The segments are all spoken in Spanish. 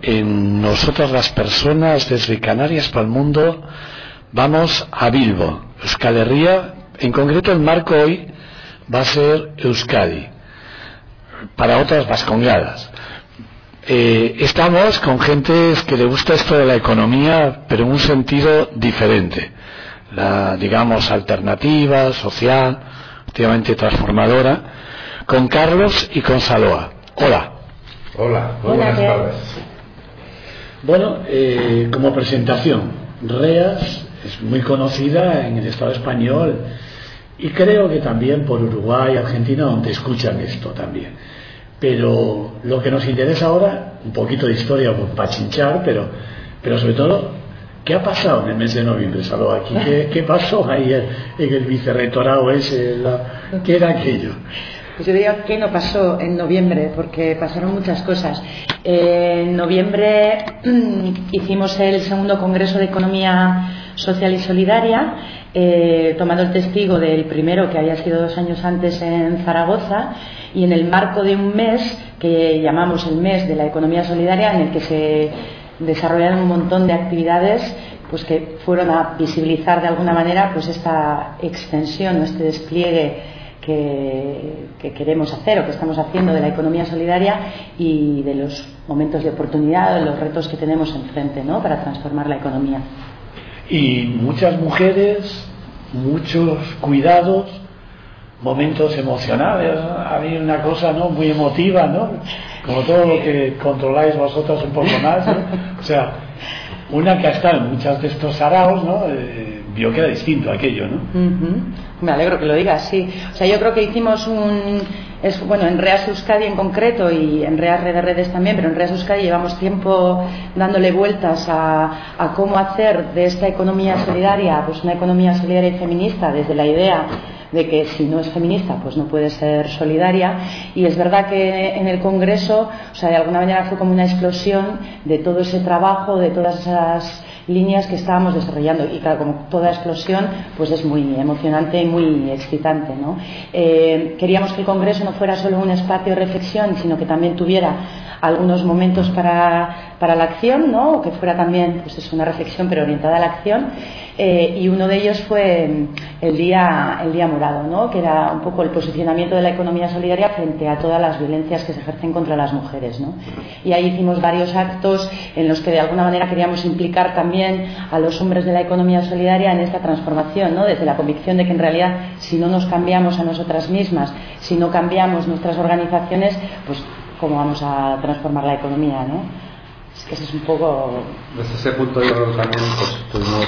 en Nosotras las Personas, desde Canarias para el mundo, vamos a Bilbo, Euskal Herria. En concreto, el marco hoy va a ser Euskadi, para otras vascongadas. Estamos con gente que le gusta esto de la economía, pero en un sentido diferente, digamos, alternativa, social, activamente transformadora, con Carlos y con Saloa. Hola. Hola, muy buenas tardes. Bueno, como presentación, REAS es muy conocida en el Estado español y creo que también por Uruguay y Argentina, donde escuchan esto también. Pero lo que nos interesa ahora, un poquito de historia para chinchar, pero sobre todo, ¿qué ha pasado en el mes de noviembre, Saló? Aquí, ¿qué pasó ahí en el vicerrectorado ese? ¿Qué era aquello? Pues yo diría que no pasó en noviembre, porque pasaron muchas cosas. En noviembre hicimos el segundo Congreso de Economía Social y Solidaria, tomando el testigo del primero, que había sido 2 años antes en Zaragoza, y en el marco de un mes que llamamos el mes de la economía solidaria, en el que se desarrollaron un montón de actividades pues que fueron a visibilizar de alguna manera pues esta extensión, este despliegue que queremos hacer o que estamos haciendo de la economía solidaria y de los momentos de oportunidad, de los retos que tenemos enfrente, ¿no?, para transformar la economía. Y muchas mujeres, muchos cuidados, momentos emocionales, había una cosa, ¿no?, muy emotiva, ¿no?, como todo lo que controláis vosotros un poco más, ¿no? O sea, una que ha estado en muchos de estos saraos, ¿no?, vio que era distinto aquello, ¿no? Me alegro que lo digas, sí. O sea, yo creo que hicimos en REAS Euskadi en concreto y en REAS Red de Redes también, pero en REAS Euskadi llevamos tiempo dándole vueltas a cómo hacer de esta economía solidaria pues una economía solidaria y feminista, desde la idea de que si no es feminista pues no puede ser solidaria. Y es verdad que en el Congreso, o sea, de alguna manera fue como una explosión de todo ese trabajo, de todas esas líneas que estábamos desarrollando, y claro, como toda explosión pues es muy emocionante y muy excitante, ¿no? Queríamos que el Congreso no fuera solo un espacio de reflexión, sino que también tuviera algunos momentos para la acción, ¿no?, o que fuera también pues es una reflexión pero orientada a la acción, y uno de ellos fue el día morado, ¿no?, que era un poco el posicionamiento de la economía solidaria frente a todas las violencias que se ejercen contra las mujeres, ¿no? Y ahí hicimos varios actos en los que de alguna manera queríamos implicar también a los hombres de la economía solidaria en esta transformación, ¿no?, desde la convicción de que en realidad si no nos cambiamos a nosotras mismas, si no cambiamos nuestras organizaciones, pues cómo vamos a transformar la economía, ¿no? Es que eso es un poco... Desde ese punto yo creo que también pues, tuvimos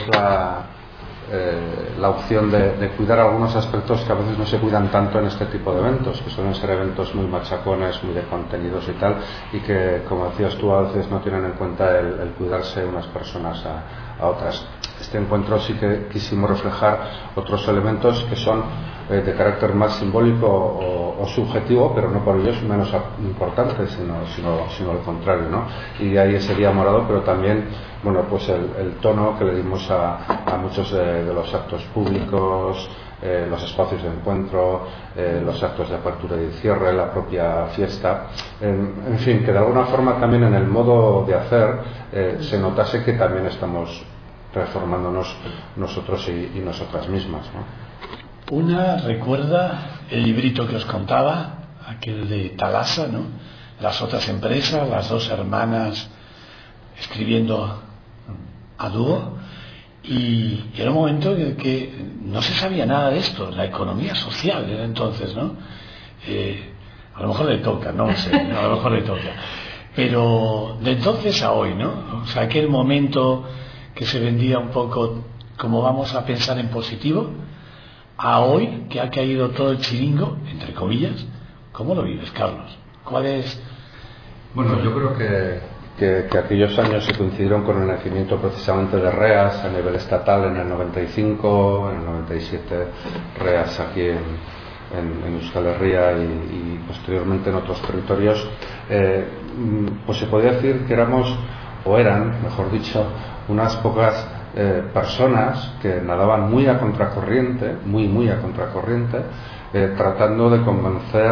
la opción de cuidar algunos aspectos que a veces no se cuidan tanto en este tipo de eventos, que suelen ser eventos muy machacones, muy de contenidos y tal, y que, como decías tú, a veces no tienen en cuenta el cuidarse unas personas a otras. Este encuentro sí que quisimos reflejar otros elementos que son de carácter más simbólico o subjetivo, pero no por ello es menos importante, sino al contrario, ¿no? Y ahí ese día morado, pero también, bueno, pues el tono que le dimos a muchos de los actos públicos, los espacios de encuentro, los actos de apertura y de cierre, la propia fiesta, en fin, que de alguna forma también en el modo de hacer se notase que también estamos transformándonos nosotros y nosotras mismas, ¿no? Una recuerda el librito que os contaba, aquel de Thalassa, ¿no?, las otras empresas, las 2 hermanas escribiendo a dúo, y era un momento en el que no se sabía nada de esto, la economía social era entonces, ¿no? A lo mejor le toca, no sé, a lo mejor le toca, pero de entonces a hoy, ¿no? O sea, aquel momento que se vendía un poco como vamos a pensar en positivo, a hoy que ha caído todo el chiringo, entre comillas, ¿cómo lo vives, Carlos? ¿Cuál es? Bueno, yo creo que aquellos años se coincidieron con el nacimiento precisamente de REAS a nivel estatal en el 95, en el 97 REAS aquí en Euskal Herria y posteriormente en otros territorios, pues se podría decir que éramos, o eran, mejor dicho, unas pocas personas que nadaban muy a contracorriente, muy a contracorriente, tratando de convencer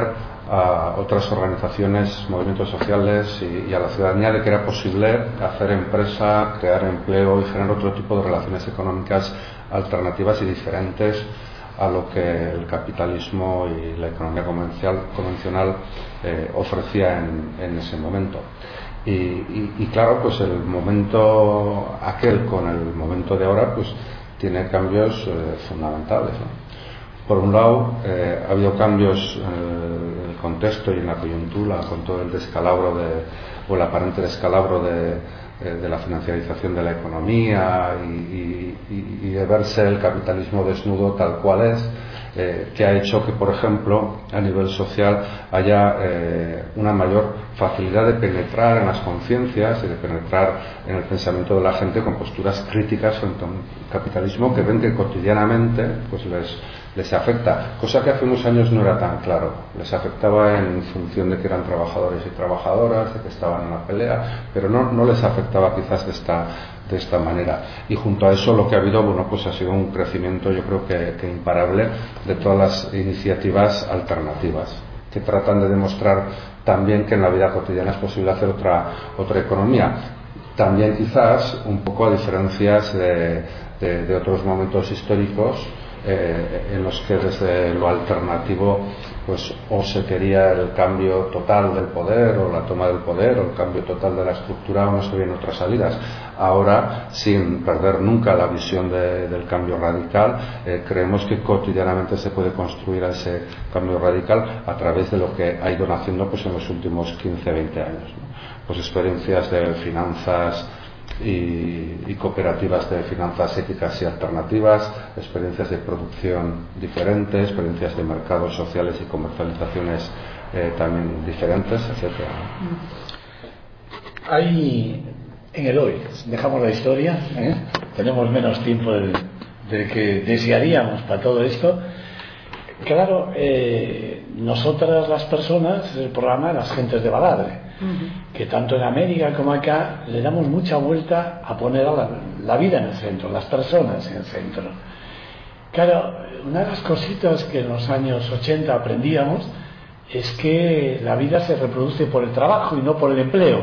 a otras organizaciones, movimientos sociales y a la ciudadanía de que era posible hacer empresa, crear empleo y generar otro tipo de relaciones económicas alternativas y diferentes a lo que el capitalismo y la economía convencional ofrecía en ese momento. Y claro, pues el momento aquel con el momento de ahora pues tiene cambios fundamentales, ¿no? Por un lado, ha habido cambios en el contexto y en la coyuntura con todo el descalabro o el aparente descalabro de la financiarización de la economía y de verse el capitalismo desnudo tal cual es, que ha hecho que, por ejemplo, a nivel social haya una mayor facilidad de penetrar en las conciencias y de penetrar en el pensamiento de la gente con posturas críticas frente a un capitalismo que ven que cotidianamente pues les afecta, cosa que hace unos años no era tan claro. Les afectaba en función de que eran trabajadores y trabajadoras, de que estaban en la pelea, pero no les afectaba quizás de esta manera. Y junto a eso lo que ha habido, bueno, pues ha sido un crecimiento, yo creo que imparable, de todas las iniciativas alternativas que tratan de demostrar también que en la vida cotidiana es posible hacer otra economía. También quizás un poco a diferencias de otros momentos históricos en los que desde lo alternativo pues o se quería el cambio total del poder o la toma del poder o el cambio total de la estructura o no se ven otras salidas. Ahora, sin perder nunca la visión del cambio radical, creemos que cotidianamente se puede construir ese cambio radical a través de lo que ha ido naciendo pues en los últimos 15-20 años, ¿no? Pues experiencias de finanzas y cooperativas de finanzas éticas y alternativas, experiencias de producción diferentes, experiencias de mercados sociales y comercializaciones también diferentes, etcétera. Hay en el hoy, dejamos la historia, tenemos menos tiempo del que desearíamos para todo esto. Claro, nosotras las personas, el programa Las Gentes de Baladre, que tanto en América como acá le damos mucha vuelta a poner a la vida en el centro, las personas en el centro. Claro, una de las cositas que en los años 80 aprendíamos es que la vida se reproduce por el trabajo y no por el empleo.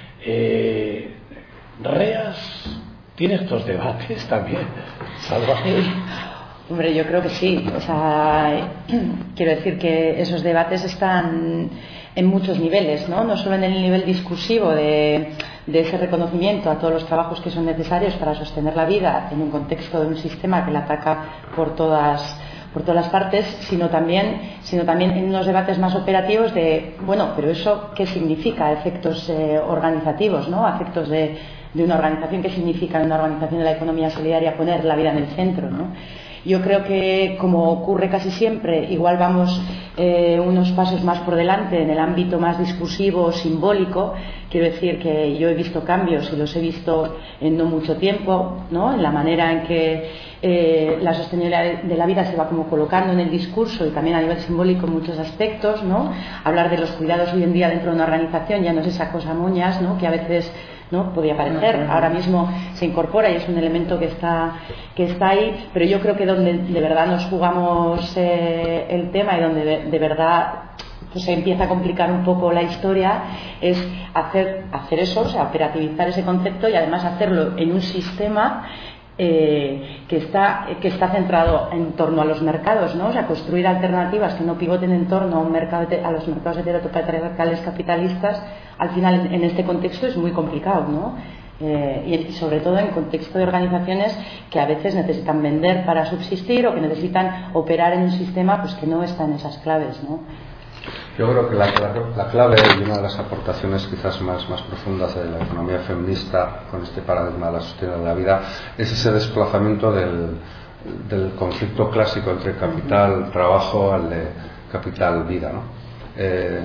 Reas tiene estos debates también, Salvador. Hombre, yo creo que sí. O sea, quiero decir que esos debates están en muchos niveles, ¿no? No solo en el nivel discursivo de ese reconocimiento a todos los trabajos que son necesarios para sostener la vida en un contexto de un sistema que la ataca por todas las partes, sino también en unos debates más operativos de, bueno, pero eso ¿qué significa? Efectos organizativos, ¿no? Efectos de una organización, ¿qué significa en una organización de la economía solidaria poner la vida en el centro, ¿no? Yo creo que, como ocurre casi siempre, igual vamos unos pasos más por delante en el ámbito más discursivo, simbólico. Quiero decir que yo he visto cambios y los he visto en no mucho tiempo, ¿no? En la manera en que la sostenibilidad de la vida se va como colocando en el discurso y también a nivel simbólico en muchos aspectos, ¿no? Hablar de los cuidados hoy en día dentro de una organización ya no es esa cosa moñas, ¿no? Que a veces ¿no? Podía parecer, ahora mismo se incorpora y es un elemento que está ahí, pero yo creo que donde de verdad nos jugamos el tema y donde de verdad pues se empieza a complicar un poco la historia es hacer eso, o sea, operativizar ese concepto y además hacerlo en un sistema que está centrado en torno a los mercados, ¿no? O sea, construir alternativas que no pivoten en torno a los mercados heteropatriarcales capitalistas, al final en este contexto es muy complicado, ¿no? Y sobre todo en contexto de organizaciones que a veces necesitan vender para subsistir o que necesitan operar en un sistema pues que no está en esas claves, ¿no? Yo creo que la clave y una de las aportaciones quizás más profundas de la economía feminista con este paradigma de la sostenibilidad de la vida es ese desplazamiento del conflicto clásico entre capital, trabajo, al de capital, vida, ¿no?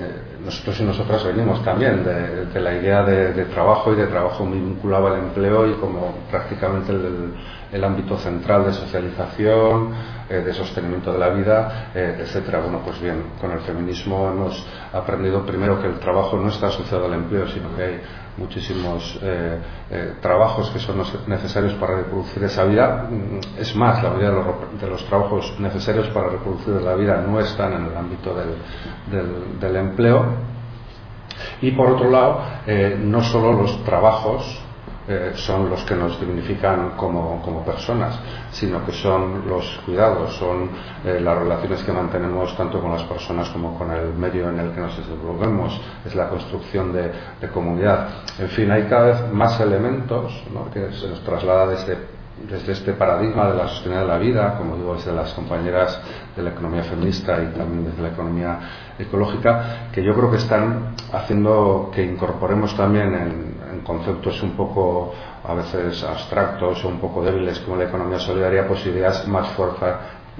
nosotros y nosotras venimos también de la idea de trabajo y de trabajo muy vinculado al empleo y como prácticamente el ámbito central de socialización, de sostenimiento de la vida, etcétera. Bueno, pues bien, con el feminismo hemos aprendido primero que el trabajo no está asociado al empleo, sino que hay muchísimos trabajos que son necesarios para reproducir esa vida. Es más, la mayoría de los trabajos necesarios para reproducir la vida no están en el ámbito del empleo. Y por otro lado, no solo los trabajos son los que nos dignifican como personas, sino que son los cuidados, son las relaciones que mantenemos tanto con las personas como con el medio en el que nos desenvolvemos, es la construcción de comunidad. En fin, hay cada vez más elementos, ¿no?, que se nos traslada desde este paradigma de la sostenibilidad de la vida, como digo, desde las compañeras de la economía feminista y también desde la economía ecológica, que yo creo que están haciendo que incorporemos también en conceptos un poco a veces abstractos o un poco débiles como la economía solidaria, pues ideas más fuertes,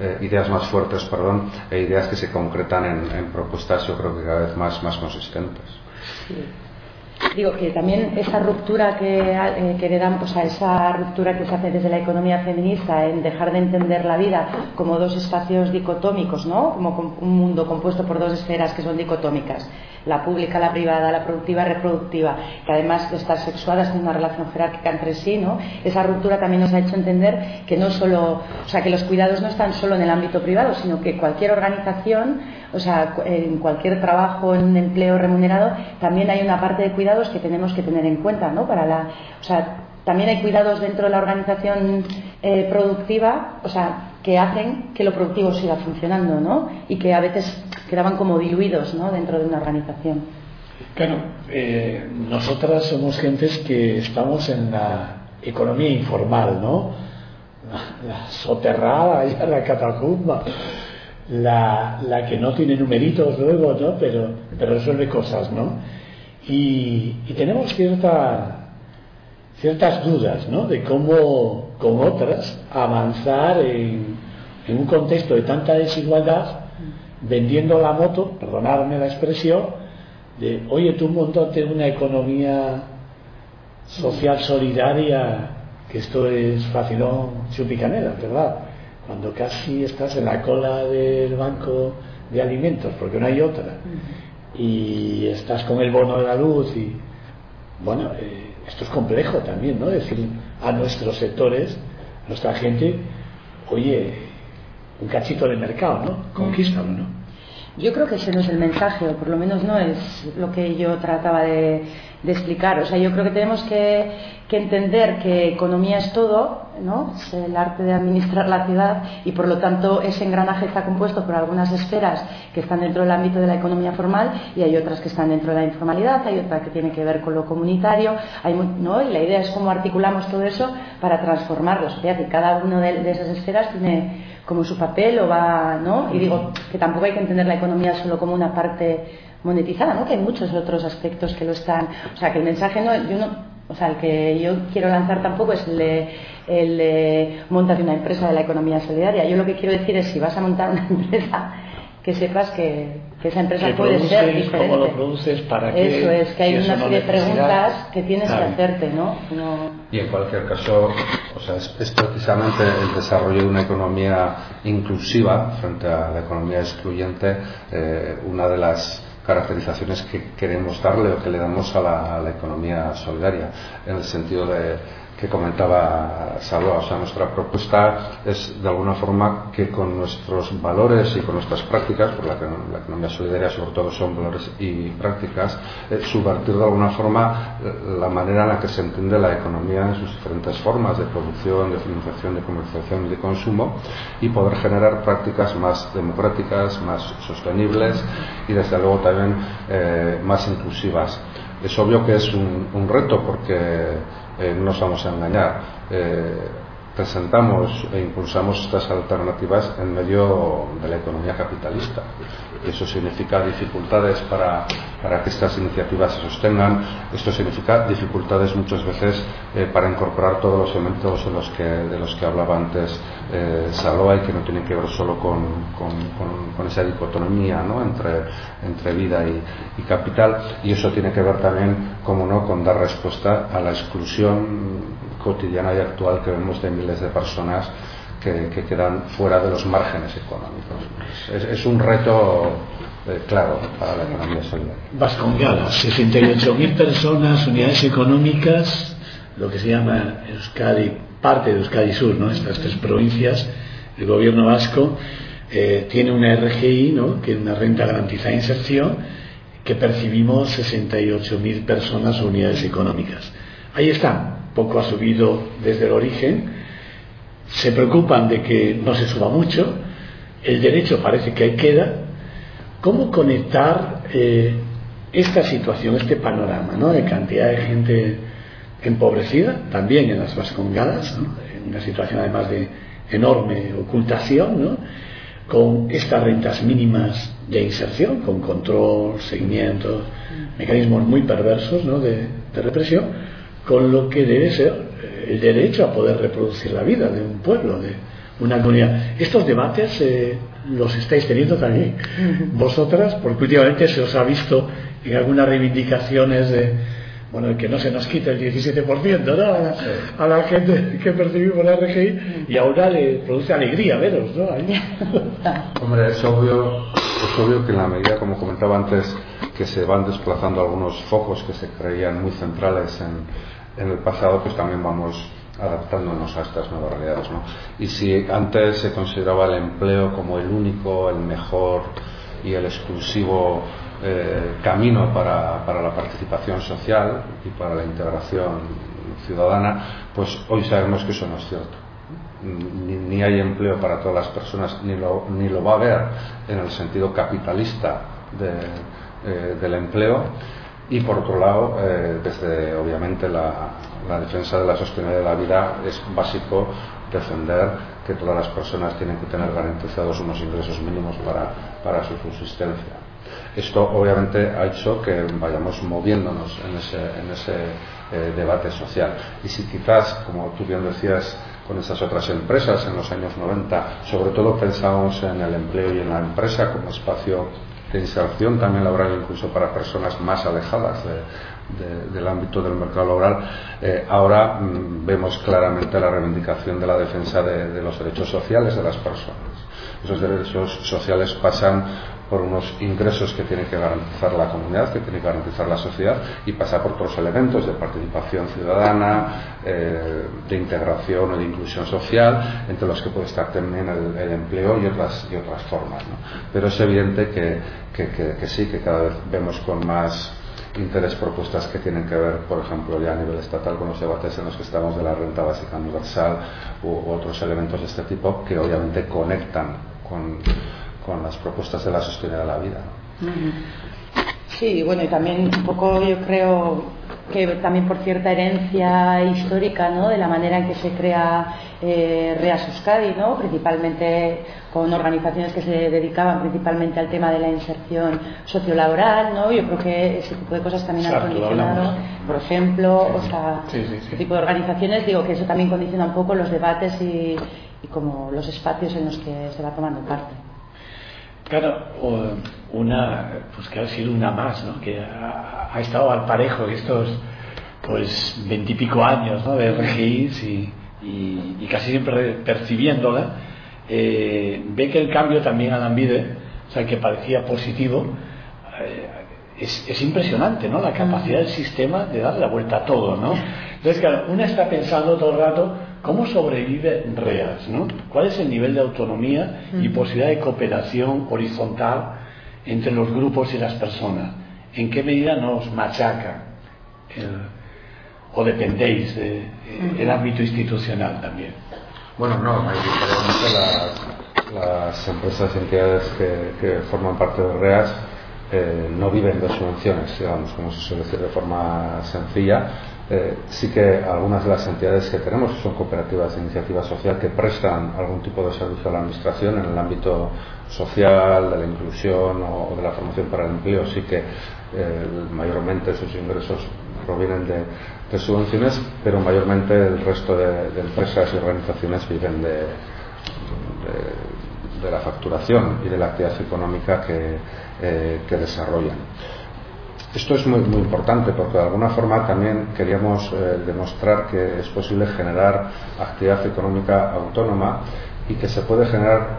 e ideas que se concretan en propuestas, yo creo que cada vez más consistentes. Sí. Digo que también esa ruptura que le dan, o sea, esa ruptura que se hace desde la economía feminista en dejar de entender la vida como dos espacios dicotómicos, ¿no?, como un mundo compuesto por dos esferas que son dicotómicas, la pública, la privada, la productiva, reproductiva, que además de estar sexuadas tienen una relación jerárquica entre sí, ¿no? Esa ruptura también nos ha hecho entender que no solo, o sea, que los cuidados no están solo en el ámbito privado, sino que cualquier organización, o sea, en cualquier trabajo, en un empleo remunerado, también hay una parte de cuidados que tenemos que tener en cuenta, ¿no? O sea, también hay cuidados dentro de la organización productiva, o sea, que hacen que lo productivo siga funcionando, ¿no? Y que a veces quedaban como diluidos, ¿no?, dentro de una organización. Claro, nosotras somos gentes que estamos en la economía informal, ¿no? La soterrada, ya la catacumba, la que no tiene numeritos luego, ¿no?, pero resuelve cosas, ¿no? Y tenemos ciertas dudas, ¿no?, de cómo con otras avanzar en un contexto de tanta desigualdad, vendiendo la moto, perdonadme la expresión, de oye, tú montate una economía social solidaria, que esto es facilón chupicanela, ¿verdad? Cuando casi estás en la cola del banco de alimentos, porque no hay otra, y estás con el bono de la luz, y bueno, esto es complejo también, ¿no? Decir a nuestros sectores, a nuestra gente, oye, un cachito de mercado, ¿no? Conquístalo, ¿no? Yo creo que ese no es el mensaje, o por lo menos no es lo que yo trataba de explicar. O sea, yo creo que tenemos que entender que economía es todo, ¿no? Es el arte de administrar la ciudad, y por lo tanto ese engranaje está compuesto por algunas esferas que están dentro del ámbito de la economía formal, y hay otras que están dentro de la informalidad, hay otra que tiene que ver con lo comunitario, ¿no? Y la idea es cómo articulamos todo eso para transformar la sociedad, y cada una de esas esferas tiene como su papel o va, ¿no? Y digo que tampoco hay que entender la economía solo como una parte monetizada, ¿no?, que hay muchos otros aspectos que lo están, o sea, que el mensaje el que yo quiero lanzar tampoco es el de montar una empresa de la economía solidaria. Yo lo que quiero decir es, si vas a montar una empresa, que sepas que esa empresa puede ser diferente. ¿Cómo lo produces? ¿Para qué? Eso es, que hay una serie de preguntas que tienes que hacerte, ¿no? Y en cualquier caso, o sea, es precisamente el desarrollo de una economía inclusiva frente a la economía excluyente, una de las caracterizaciones que queremos darle o que le damos a la economía solidaria, en el sentido que comentaba Salva. O sea, nuestra propuesta es de alguna forma que con nuestros valores y con nuestras prácticas, porque la economía solidaria sobre todo son valores y prácticas, subvertir de alguna forma la manera en la que se entiende la economía en sus diferentes formas de producción, de financiación, de comercialización y de consumo, y poder generar prácticas más democráticas, más sostenibles y desde luego también más inclusivas. Es obvio que es un reto, porque no nos vamos a engañar. presentamos e impulsamos estas alternativas en medio de la economía capitalista. Y eso significa dificultades para que estas iniciativas se sostengan. Esto significa dificultades muchas veces para incorporar todos los elementos de los que hablaba antes Saloa, y que no tienen que ver solo con esa dicotomía, ¿no?, entre vida y capital. Y eso tiene que ver también, como no, con dar respuesta a la exclusión cotidiana y actual que vemos de miles de personas que quedan fuera de los márgenes económicos. Es un reto claro para la economía solidaria. Vascongadas, 68.000 personas, unidades económicas, lo que se llama Euskadi, parte de Euskadi Sur, ¿no?, estas 3 provincias. El gobierno vasco tiene una RGI, ¿no?, que es una renta garantizada de inserción, que percibimos 68.000 personas o unidades económicas. Ahí están, poco ha subido desde el origen. Se preocupan de que no se suba mucho. El derecho parece que ahí queda. ¿Cómo conectar esta situación, este panorama, ¿no?, de cantidad de gente empobrecida, también en las Vascongadas, ¿no?, en una situación además de enorme ocultación, ¿no?, con estas rentas mínimas de inserción, con control, seguimiento, mecanismos muy perversos, ¿no?, de represión, con lo que debe ser el derecho a poder reproducir la vida de un pueblo, de una comunidad? Estos debates los estáis teniendo también vosotras, porque últimamente se os ha visto en algunas reivindicaciones de, bueno, que no se nos quite el 17%, ¿no?, a la gente que percibimos la RGI, y ahora le produce alegría veros, ¿no? Hombre, es obvio que en la medida, como comentaba antes, que se van desplazando algunos focos que se creían muy centrales en el pasado, pues también vamos adaptándonos a estas nuevas realidades, ¿no? Y si antes se consideraba el empleo como el único, el mejor y el exclusivo camino para la participación social y para la integración ciudadana, pues hoy sabemos que eso no es cierto. Ni hay empleo para todas las personas, ni lo va a haber en el sentido capitalista del empleo. Y por otro lado, desde obviamente la defensa de la sostenibilidad de la vida, es básico defender que todas las personas tienen que tener garantizados unos ingresos mínimos para su subsistencia. Esto obviamente ha hecho que vayamos moviéndonos en ese debate social. Y si quizás, como tú bien decías, con estas otras empresas en los años 90, sobre todo pensábamos en el empleo y en la empresa como espacio de inserción también laboral, incluso para personas más alejadas del ámbito del mercado laboral, ahora vemos claramente la reivindicación de la defensa de los derechos sociales de las personas. Esos derechos sociales pasan por unos ingresos que tiene que garantizar la comunidad, que tiene que garantizar la sociedad, y pasa por otros elementos de participación ciudadana, de integración o de inclusión social, entre los que puede estar también el empleo y otras formas, ¿no? Pero es evidente que sí, que cada vez vemos con más interés propuestas que tienen que ver, por ejemplo, ya a nivel estatal, con los debates en los que estamos de la renta básica universal u otros elementos de este tipo, que obviamente conectan con las propuestas de la sostenibilidad de la vida, ¿no? Sí, bueno, y también un poco yo creo que también por cierta herencia histórica, ¿no?, de la manera en que se crea Reas Euskadi, ¿no?, principalmente con organizaciones que se dedicaban principalmente al tema de la inserción sociolaboral, ¿no? Yo creo que ese tipo de cosas también han condicionado, por ejemplo, este tipo de organizaciones, digo que eso también condiciona un poco los debates y como los espacios en los que se va tomando parte. Claro, pues que ha sido una más, ¿no?, que ha estado al parejo estos, pues, 20 y pico años, ¿no?, de RGIs y casi siempre percibiéndola, ve que el cambio también a Lanbide, o sea, que parecía positivo, es impresionante, ¿no?, la capacidad del sistema de darle la vuelta a todo, ¿no? Entonces, claro, una está pensando todo el rato cómo sobrevive REAS, ¿no? ¿Cuál es el nivel de autonomía y posibilidad de cooperación horizontal entre los grupos y las personas? ¿En qué medida nos machaca o dependéis del ámbito institucional también? Bueno, no, realmente las empresas y entidades que forman parte de REAS no viven de subvenciones, digamos, como se suele decir de forma sencilla. Sí que algunas de las entidades que tenemos son cooperativas de iniciativa social que prestan algún tipo de servicio a la administración en el ámbito social, de la inclusión o de la formación para el empleo. Sí que mayormente sus ingresos provienen de subvenciones, pero mayormente el resto de empresas y organizaciones viven de la facturación y de la actividad económica que desarrollan. Esto es muy, muy importante porque de alguna forma también queríamos demostrar que es posible generar actividad económica autónoma y que se puede generar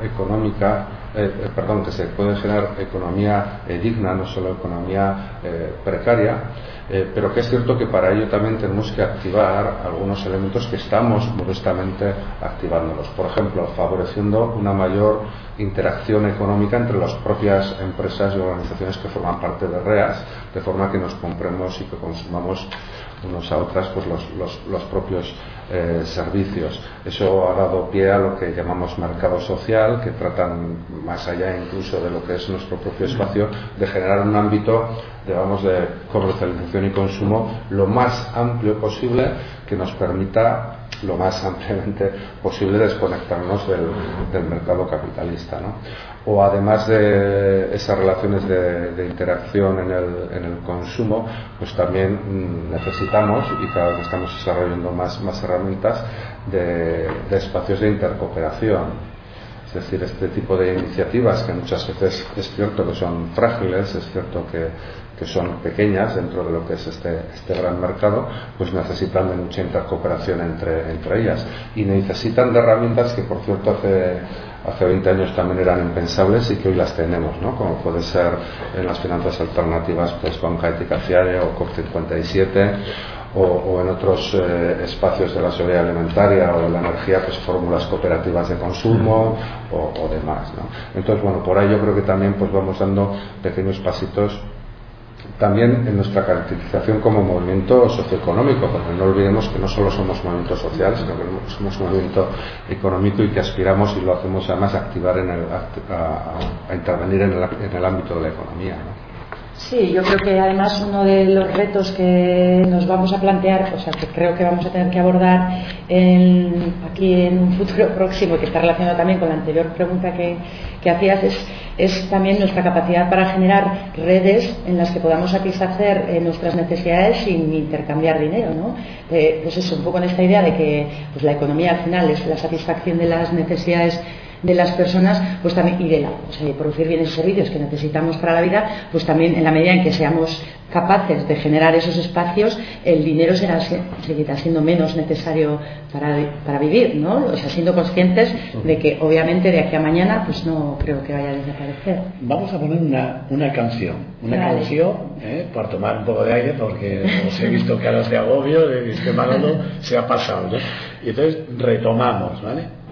que se puede generar economía digna, no solo economía precaria, pero que es cierto que para ello también tenemos que activar algunos elementos que estamos modestamente activándolos. Por ejemplo, favoreciendo una mayor interacción económica entre las propias empresas y organizaciones que forman parte de REAS, de forma que nos compremos y que consumamos unos a otras pues los propios servicios. Eso ha dado pie a lo que llamamos mercado social, que tratan más allá incluso de lo que es nuestro propio espacio, de generar un ámbito, digamos, de comercialización y consumo lo más amplio posible, que nos permita lo más ampliamente posible desconectarnos del mercado capitalista, ¿no? O además de esas relaciones de interacción en el consumo, pues también necesitamos, y cada vez estamos desarrollando más herramientas de espacios de intercooperación. Es decir, este tipo de iniciativas que muchas veces es cierto que son frágiles, es cierto que son pequeñas dentro de lo que es este gran mercado, pues necesitan de mucha intercooperación entre ellas, y necesitan de herramientas que, por cierto, hace 20 años también eran impensables y que hoy las tenemos, ¿no? Como puede ser en las finanzas alternativas, pues Banca Ética Fiare o COP57, o en otros espacios de la seguridad alimentaria o de la energía, pues fórmulas cooperativas de consumo o demás, ¿no? Entonces, bueno, por ahí yo creo que también pues vamos dando pequeños pasitos también en nuestra caracterización como movimiento socioeconómico, porque no olvidemos que no solo somos movimiento social, sino que somos movimiento económico y que aspiramos, y lo hacemos además, a intervenir en el ámbito de la economía, ¿no? Sí, yo creo que además uno de los retos que nos vamos a plantear, o sea, que creo que vamos a tener que abordar aquí en un futuro próximo, que está relacionado también con la anterior pregunta que hacías, es también nuestra capacidad para generar redes en las que podamos satisfacer nuestras necesidades sin intercambiar dinero, ¿no? Pues eso, un poco en esta idea de que pues la economía al final es la satisfacción de las necesidades de las personas, pues también, y de producir bienes y servicios que necesitamos para la vida, pues también en la medida en que seamos capaces de generar esos espacios, el dinero seguirá siendo menos necesario para vivir, ¿no? O sea, siendo conscientes de que obviamente de aquí a mañana pues no creo que vaya a desaparecer. Vamos a poner una canción, por tomar un poco de aire, porque os he visto caras de agobio, de que Manolo se ha pasado, ¿no? Y entonces retomamos, ¿vale?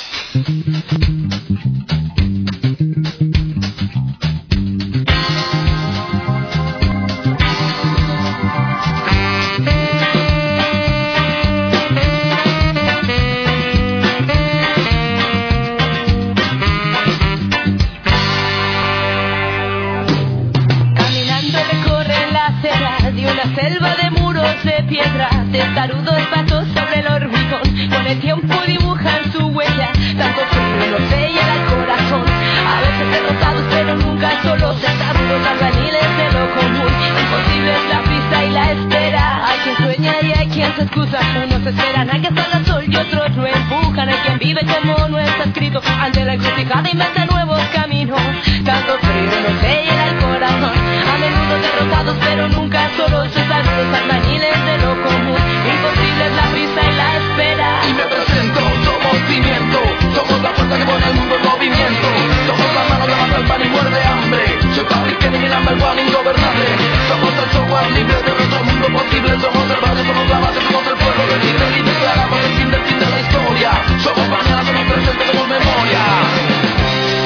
Caminando recorre la acera de una selva de muros de piedra, testarudos pasos sobre el hormigón, con el tiempo dibujan su huella. Tanto frío nos hiela el corazón, a veces derrotados pero nunca solos, estamos los albañiles de lo común. Imposible es la prisa y la espera, hay quien sueña y hay quien se excusa. Unos esperan a que salga el sol y otros lo empujan. Hay quien vive como no está escrito, ante la encrucijada inventa nuevos caminos. Tanto frío nos hiela el corazón, a menudo derrotados pero nunca solos, estamos los albañiles de lo común. Imposible es la prisa y la espera. Y me presento, somos cimiento, somos la fuerza que pone el mundo en movimiento, somos la mano que mata el pan y muerde hambre, soy Public Enemy number one ingobernable, somos el software libre de nuestro mundo posible, somos el barrio, somos la base, somos el pueblo que libre y declaramos el fin de la historia, somos mañana, somos presente, somos memoria.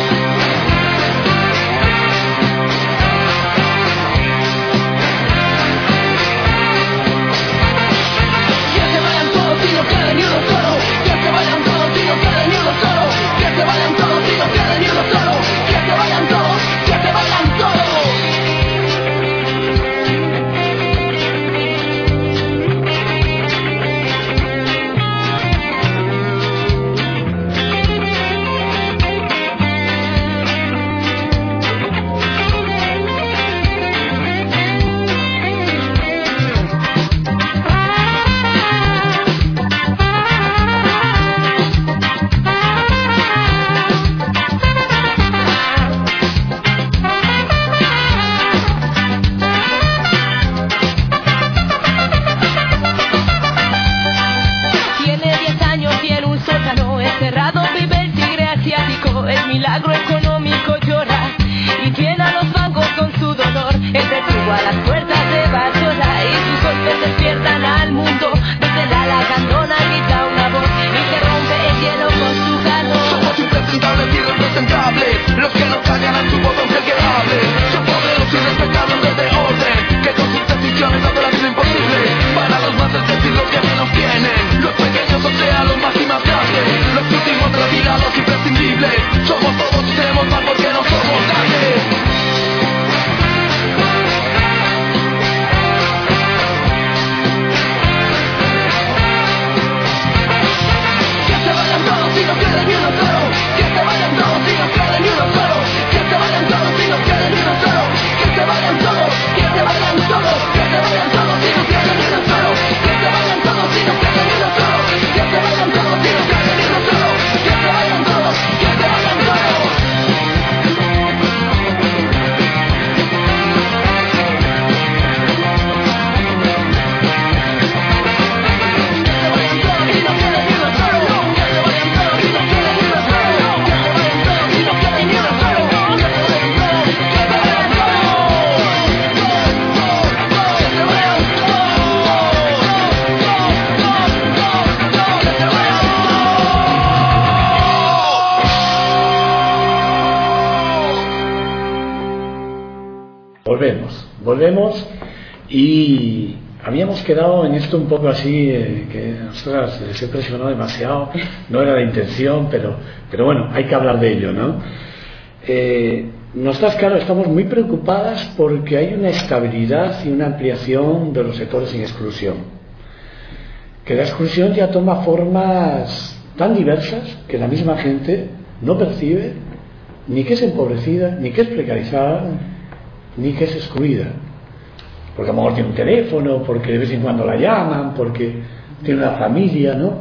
Volvemos y habíamos quedado en esto un poco así, que ostras, les he presionado demasiado, no era la intención, pero bueno, hay que hablar de ello, ¿no? Nosotras, claro, estamos muy preocupadas porque hay una estabilidad y una ampliación de los sectores sin exclusión. Que la exclusión ya toma formas tan diversas que la misma gente no percibe ni que es empobrecida, ni que es precarizada, ni que es excluida. Porque a lo mejor tiene un teléfono, porque de vez en cuando la llaman, porque tiene una familia, ¿no?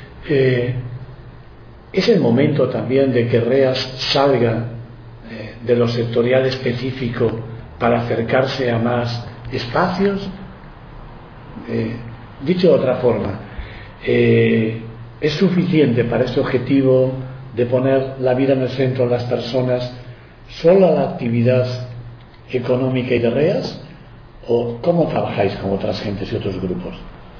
Es el momento también de que REAS salga de lo sectorial específico para acercarse a más espacios. Dicho de otra forma, ¿es suficiente para este objetivo de poner la vida en el centro de las personas solo a la actividad económica y de REAS? ¿O cómo trabajáis con otras gentes y otros grupos?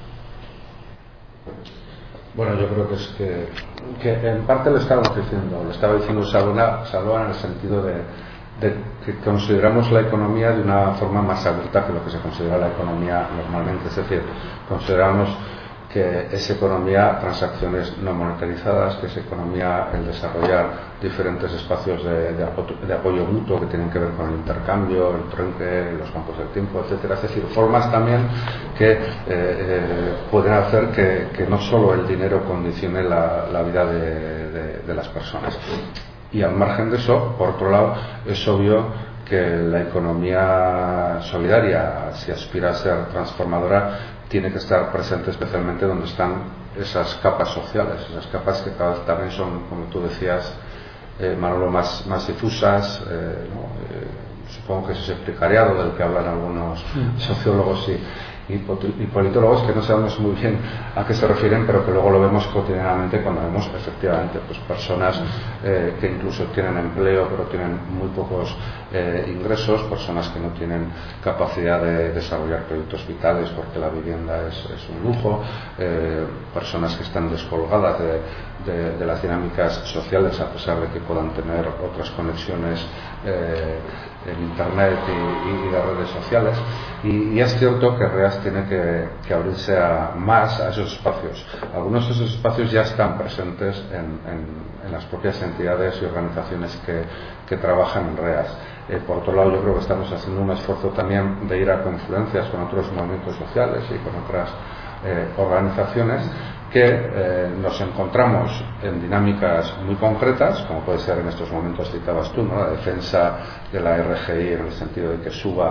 Bueno, yo creo que es que en parte lo estaba diciendo Salva en el sentido de que consideramos la economía de una forma más abierta que lo que se considera la economía normalmente, es decir, consideramos que es economía transacciones no monetarizadas, que es economía el desarrollar diferentes espacios de apoyo mutuo que tienen que ver con el intercambio, el trueque, los campos del tiempo, etcétera. Es decir, formas también que pueden hacer que no solo el dinero condicione la vida de las personas. Y al margen de eso, por otro lado, es obvio que la economía solidaria, si aspira a ser transformadora, tiene que estar presente especialmente donde están esas capas sociales, esas capas que cada vez también son, como tú decías, Manolo, más difusas, supongo que ese es el precariado del que hablan algunos sociólogos y politólogos, que no sabemos muy bien a qué se refieren, pero que luego lo vemos cotidianamente cuando vemos efectivamente pues personas que incluso tienen empleo pero tienen muy pocos ingresos, personas que no tienen capacidad de desarrollar proyectos vitales porque la vivienda es un lujo, personas que están descolgadas de las dinámicas sociales a pesar de que puedan tener otras conexiones en internet y de redes sociales, y es cierto que REAS tiene que abrirse más a esos espacios. Algunos de esos espacios ya están presentes en las propias entidades y organizaciones que trabajan en REAS. Por otro lado, yo creo que estamos haciendo un esfuerzo también de ir a confluencias con otros movimientos sociales y con otras organizaciones que nos encontramos en dinámicas muy concretas, como puede ser en estos momentos citabas tú, ¿no? La defensa de la RGI en el sentido de que suba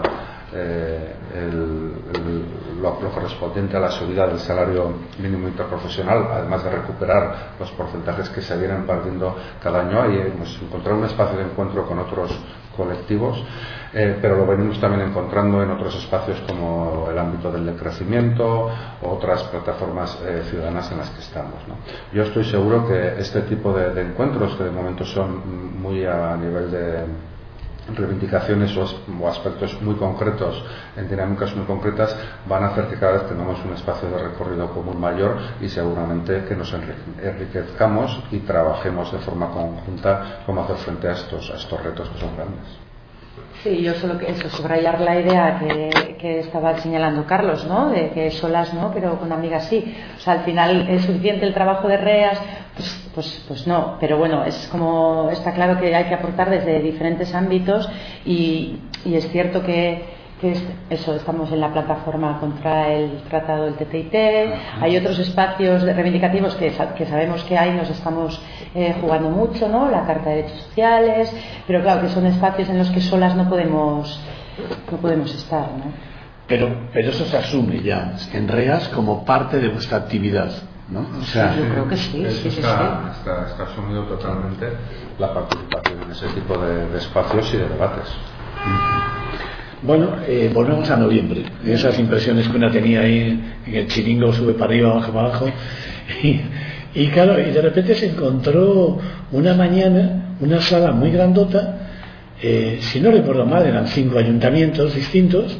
lo correspondiente a la subida del salario mínimo interprofesional, además de recuperar los porcentajes que se vienen perdiendo cada año, y hemos encontrado un espacio de encuentro con otros colectivos, pero lo venimos también encontrando en otros espacios como el ámbito del decrecimiento o otras plataformas ciudadanas en las que estamos, ¿no? Yo estoy seguro que este tipo de encuentros, que de momento son muy a nivel de reivindicaciones o aspectos muy concretos, en dinámicas muy concretas, van a hacer que cada vez tengamos un espacio de recorrido común mayor y seguramente que nos enriquezcamos y trabajemos de forma conjunta cómo hacer frente a estos retos que son grandes. Sí, yo solo que subrayar la idea que estaba señalando Carlos, ¿no? De que solas no, pero con amigas sí. O sea, al final es suficiente el trabajo de REAS, pues no. Pero bueno, es como está claro que hay que aportar desde diferentes ámbitos y es cierto que eso, estamos en la plataforma contra el tratado del TTIP, hay otros espacios reivindicativos que sabemos que hay, nos estamos jugando mucho, ¿no? La Carta de Derechos Sociales, pero claro que son espacios en los que solas no podemos estar, ¿no? Pero eso se asume ya en REAS como parte de vuestra actividad, ¿no? O sea, yo creo que sí. Está asumido totalmente la participación en ese tipo de espacios y de debates. Bueno, volvemos a noviembre. Esas impresiones que una tenía ahí en el chiringo, sube para arriba, baja para abajo. Y claro, y de repente se encontró una mañana una sala muy grandota, si no recuerdo mal, eran 5 ayuntamientos distintos,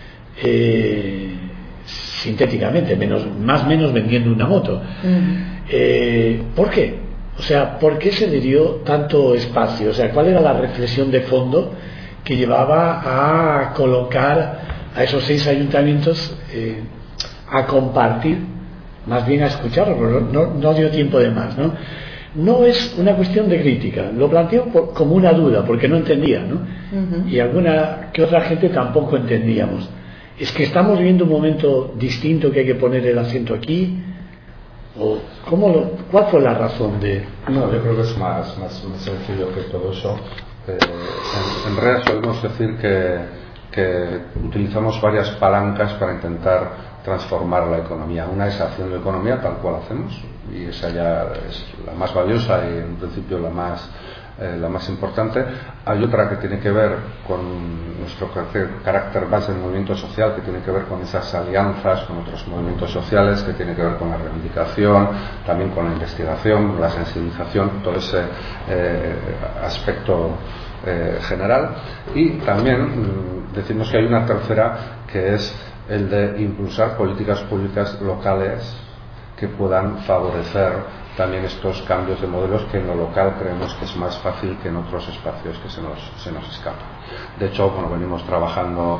sintéticamente, más o menos vendiendo una moto. ¿Por qué? O sea, ¿por qué se le dio tanto espacio? O sea, ¿cuál era la reflexión de fondo que llevaba a colocar a esos 6 ayuntamientos a compartir, más bien a escucharlo, pero no dio tiempo de más, ¿no? No es una cuestión de crítica, lo planteo como una duda, porque no entendía, ¿no? Y alguna que otra gente tampoco entendíamos. ¿Es que estamos viviendo un momento distinto que hay que poner el acento aquí? ¿O cuál fue la razón de...? No, yo creo que es más sencillo que todo eso. En REA solemos decir que utilizamos varias palancas para intentar transformar la economía. Una es haciendo economía tal cual hacemos, y esa ya es la más valiosa y en principio la más importante. Hay otra que tiene que ver con nuestro carácter más del movimiento social, que tiene que ver con esas alianzas con otros movimientos sociales, que tiene que ver con la reivindicación, también con la investigación, la sensibilización, todo ese aspecto general. Y también decimos que hay una tercera, que es el de impulsar políticas públicas locales que puedan favorecer también estos cambios de modelos, que en lo local creemos que es más fácil que en otros espacios que se nos escapan. De hecho, bueno, venimos trabajando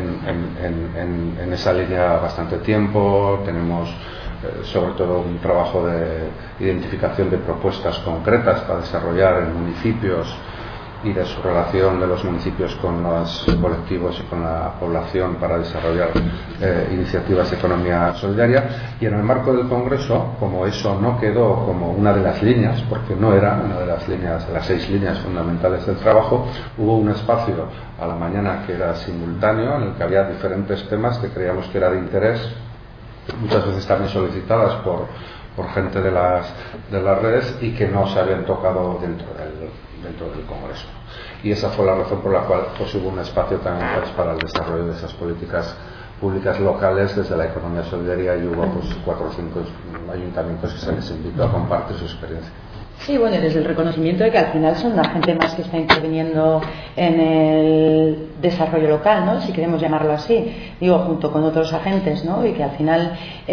en esa línea bastante tiempo. Tenemos sobre todo un trabajo de identificación de propuestas concretas para desarrollar en municipios y de su relación de los municipios con los colectivos y con la población para desarrollar iniciativas de economía solidaria. Y en el marco del Congreso, como eso no quedó como una de las líneas, porque no era una de las líneas, de las 6 líneas fundamentales del trabajo, hubo un espacio a la mañana que era simultáneo, en el que había diferentes temas que creíamos que era de interés, muchas veces también solicitadas por gente de las redes, y que no se habían tocado dentro del Congreso. Y esa fue la razón por la cual pues hubo un espacio también para el desarrollo de esas políticas públicas locales desde la economía solidaria, y hubo pues 4 o 5 ayuntamientos que se les invitó a compartir su experiencia. Sí, bueno, y desde el reconocimiento de que al final son una gente más que está interviniendo en el desarrollo local, ¿no? Si queremos llamarlo así, digo, junto con otros agentes, ¿no? Y que al final,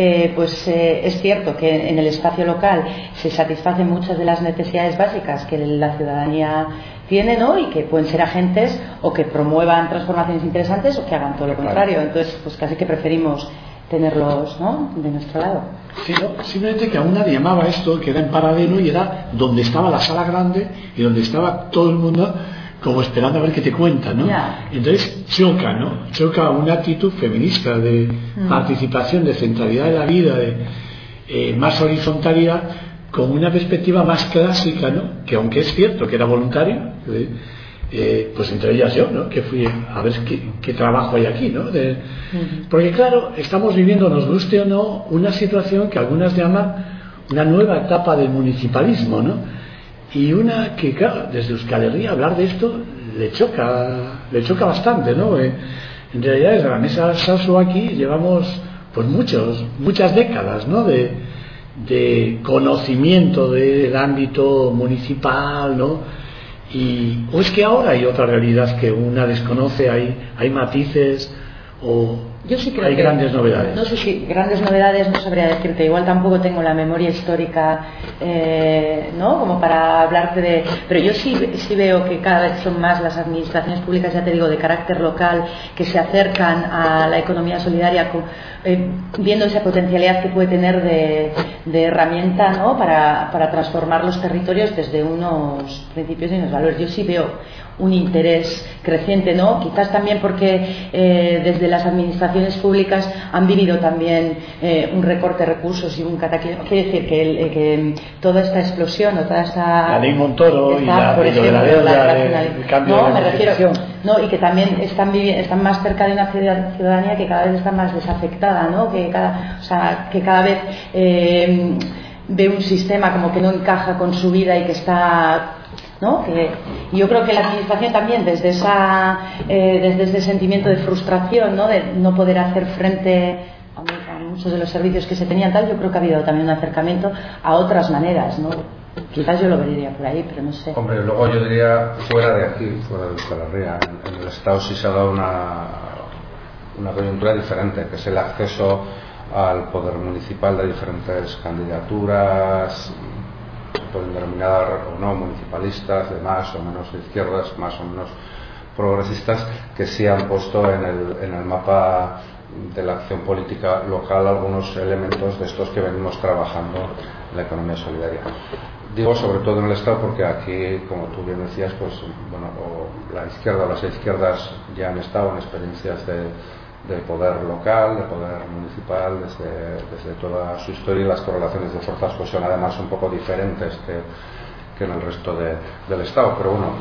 es cierto que en el espacio local se satisfacen muchas de las necesidades básicas que la ciudadanía tiene, ¿no? Y que pueden ser agentes o que promuevan transformaciones interesantes o que hagan todo lo contrario. Entonces, pues casi que preferimos tenerlos, ¿no?, de nuestro lado. Sí, no, simplemente que aún nadie llamaba esto, que era en paralelo, y era donde estaba la sala grande y donde estaba todo el mundo como esperando a ver qué te cuentan, ¿no? Yeah. Entonces choca una actitud feminista de participación, de centralidad de la vida, de más horizontalidad, con una perspectiva más clásica, ¿no? Que aunque es cierto que era voluntario, pues entre ellas yo, ¿no?, que fui a ver qué trabajo hay aquí, ¿no? Porque claro, estamos viviendo, nos guste o no, una situación que algunas llaman una nueva etapa del municipalismo, ¿no? Y una que, claro, desde Euskal Herria hablar de esto le choca bastante, ¿no? En realidad desde la mesa Sauso aquí llevamos pues muchas décadas, ¿no?, de conocimiento del ámbito municipal, ¿no? O es que ahora hay otra realidad que una desconoce, hay matices, o yo sí creo hay grandes novedades. No sé si grandes novedades no sabría decirte, igual tampoco tengo la memoria histórica, ¿no?, como para hablarte de... Pero yo sí veo que cada vez son más las administraciones públicas, ya te digo, de carácter local, que se acercan a la economía solidaria viendo esa potencialidad que puede tener de herramienta, ¿no?, para transformar los territorios desde unos principios y unos valores. Yo sí veo un interés creciente, ¿no? Quizás también porque desde las administraciones públicas han vivido también un recorte de recursos y un cataclismo. Quiere decir que toda esta explosión o toda esta... La ley Montoro y la deuda, el cambio de refiero, no, y que también están más cerca de una ciudadanía que cada vez está más desafectada, ¿no? Que cada vez ve un sistema como que no encaja con su vida y que está... ¿no? Que yo creo que la administración también desde ese sentimiento de frustración, ¿no?, de no poder hacer frente a muchos de los servicios que se tenían tal, yo creo que ha habido también un acercamiento a otras maneras, ¿no? Quizás yo lo vería por ahí, pero no sé. Hombre, luego yo diría fuera de aquí, fuera de Euskal Herria, en el Estado sí se ha dado una coyuntura diferente, que es el acceso al poder municipal de diferentes candidaturas, se pueden denominar o no municipalistas, de más o menos de izquierdas, más o menos progresistas que sí han puesto en el mapa de la acción política local algunos elementos de estos que venimos trabajando en la economía solidaria. Digo sobre todo en el Estado porque aquí, como tú bien decías, pues bueno, la izquierda o las izquierdas ya han estado en experiencias de poder local, de poder municipal, desde toda su historia, y las correlaciones de fuerzas pues son además un poco diferentes que en el resto del Estado, pero bueno,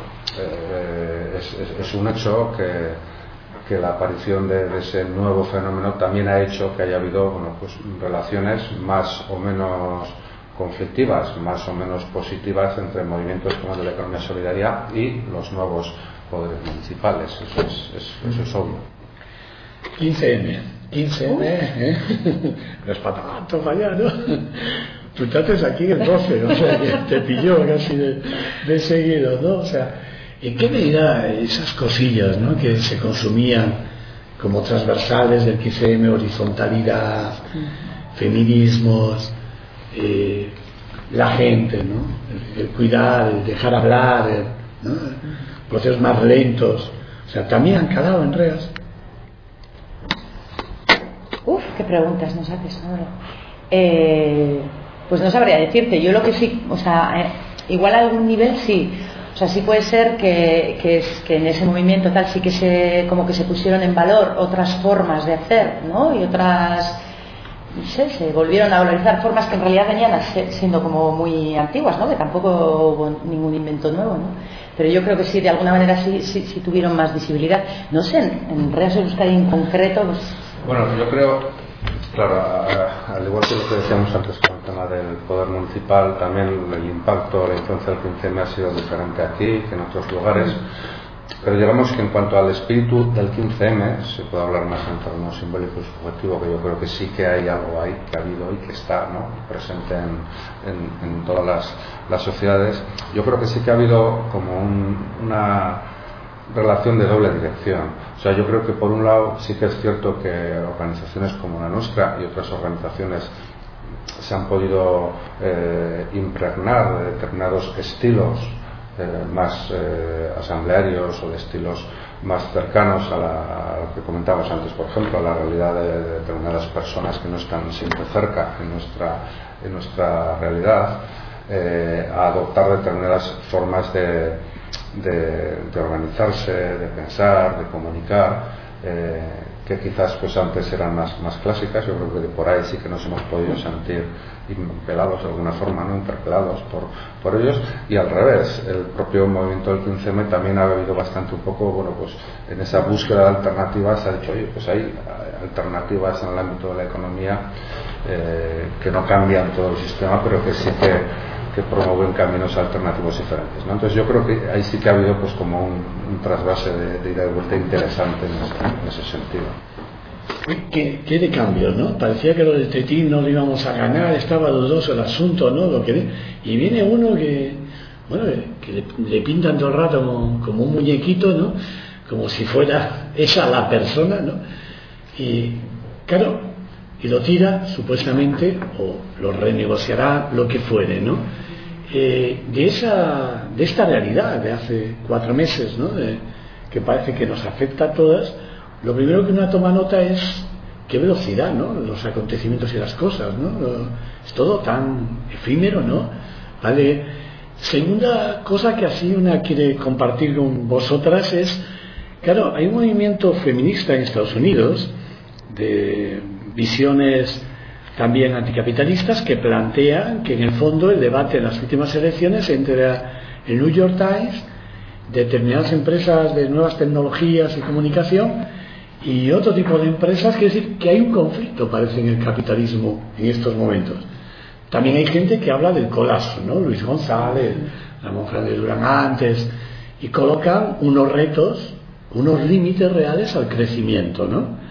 es un hecho que la aparición de ese nuevo fenómeno también ha hecho que haya habido, bueno, pues relaciones más o menos conflictivas, más o menos positivas entre movimientos como el de la economía solidaria y los nuevos poderes municipales. Eso es obvio. 15M, no es para tanto para allá, ¿no? Tú estás aquí el 12, o sea, que te pilló casi de seguido, ¿no? O sea, ¿en qué medida esas cosillas, ¿no?, que se consumían como transversales del 15M, horizontalidad, feminismos, la gente, ¿no?, el cuidar, el dejar hablar, ¿no?, procesos más lentos, o sea, también han calado en Reas? Qué preguntas nos haces ahora. Pues no sabría decirte. Yo lo que sí, o sea, igual a algún nivel sí. O sea, sí puede ser que en ese movimiento tal sí que se pusieron en valor otras formas de hacer, ¿no? Y otras, no sé, se volvieron a valorizar formas que en realidad venían siendo como muy antiguas, ¿no? Que tampoco hubo ningún invento nuevo, ¿no? Pero yo creo que sí, de alguna manera sí tuvieron más visibilidad. No sé, en Reas Euskadi en concreto, pues... Bueno, yo creo, claro, al igual que lo que decíamos antes con el tema del poder municipal, también el impacto, la influencia del 15M ha sido diferente aquí que en otros lugares, pero digamos que en cuanto al espíritu del 15M, se puede hablar más en términos simbólico y subjetivo, que yo creo que sí que hay algo ahí, que ha habido y que está, ¿no?, presente en todas las sociedades. Yo creo que sí que ha habido como una relación de doble dirección. O sea, yo creo que por un lado sí que es cierto que organizaciones como la nuestra y otras organizaciones se han podido impregnar de determinados estilos más asamblearios o de estilos más cercanos a lo que comentábamos antes, por ejemplo, a la realidad de determinadas personas que no están siempre cerca en nuestra realidad, a adoptar determinadas formas de organizarse, de pensar, de comunicar, que quizás pues antes eran más clásicas. Yo creo que por ahí sí que nos hemos podido sentir impelados de alguna forma, ¿no?, interpelados por ellos, y al revés, el propio movimiento del 15M también ha bebido bastante un poco, bueno, pues en esa búsqueda de alternativas ha dicho, oye, pues hay alternativas en el ámbito de la economía que no cambian todo el sistema, pero que sí que promueven caminos alternativos diferentes, ¿no? Entonces yo creo que ahí sí que ha habido pues como un trasvase de ida y vuelta interesante en ese sentido. ¿Qué de cambio, no? Parecía que lo del Tetín no lo íbamos a ganar, estaba dudoso el asunto, ¿no? Y viene uno que le pintan todo el rato como un muñequito, ¿no?, como si fuera esa la persona, ¿no? Y claro, y lo tira supuestamente, o lo renegociará, lo que fuere, ¿no? De esta realidad de hace 4 meses, ¿no?, que parece que nos afecta a todas. Lo primero que uno toma nota es qué velocidad, ¿no?, los acontecimientos y las cosas, ¿no? Es todo tan efímero, ¿no? Vale. Segunda cosa que así una quiere compartir con vosotras es, claro, hay un movimiento feminista en Estados Unidos de visiones también anticapitalistas que plantean que en el fondo el debate en las últimas elecciones entre el New York Times, determinadas empresas de nuevas tecnologías y comunicación y otro tipo de empresas, quiere decir que hay un conflicto, parece, en el capitalismo en estos momentos. También hay gente que habla del colapso, ¿no? Luis González, Ramón Fernández Durán antes, y colocan unos retos, unos límites reales al crecimiento, ¿no?